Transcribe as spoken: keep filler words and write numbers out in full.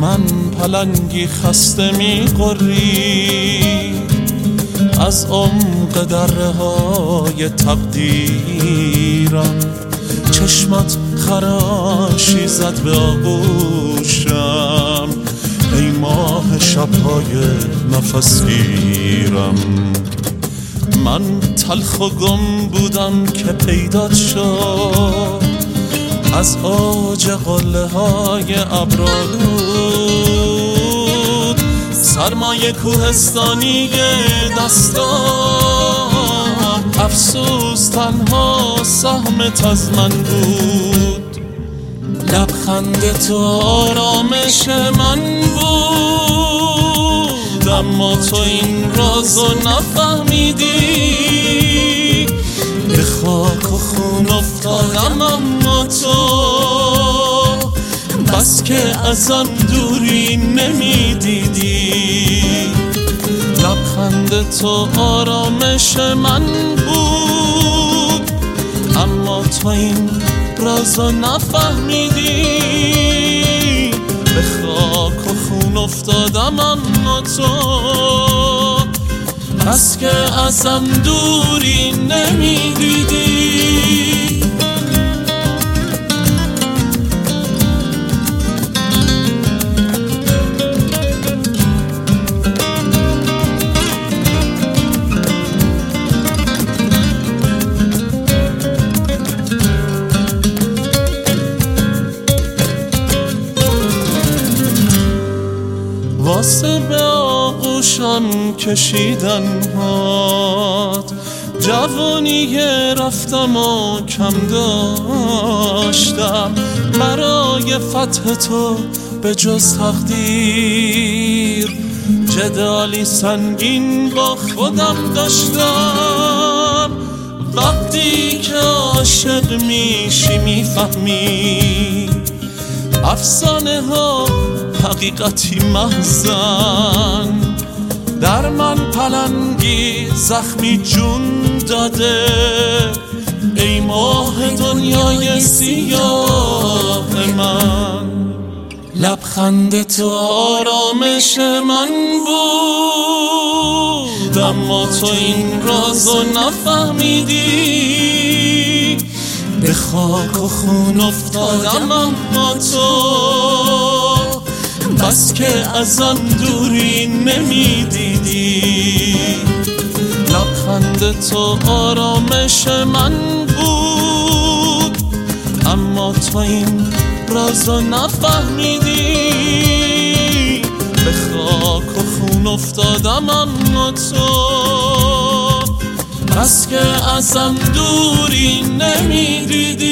من پلنگی خسته می قری، از عمق دره های تقدیرم چشمت خراشی زد به آغوشم، ای ماه شبهای نفس گیرم. من تلخ و گم بودم که پیدات شد، از اوج قله های ابرالود، سرمایه کوهستانی دستان، افسوس تنها سهمت از من بود. لبخند تو آرامش من بود، اما تو این رازو نفهمیدی. به خاک و خون افتادم اما تو بس که ازم دوری نمیدیدی. لبخند تو آرامش من بود، اما تو این رازو نفهمیدی. به خاک و خون افتادم اما تو بس که ازم دوری نمیدیدی. واسه به آغوشم کشیدن هات، جوانی رفتم و کم داشتم. برای فتح تو به جز تقدیر جدالی سنگین با خودم داشتم. وقتی که عاشق میشی میفهمی افسانه ها حقیقتی محزن. در من پلنگی زخمی جون داده، ای ماه دنیای سیاه من. لبخند تو آرامش من بود، اما تو این رازو نفهمیدی. به خاک و خون افتادم اما تو بس که ازم دوری نمیدیدی. لبخند تو آرامش من بود، اما تو این رازو نفهمیدی. به خاک و خون افتادم اما تو بس که ازم دوری نمیدیدی.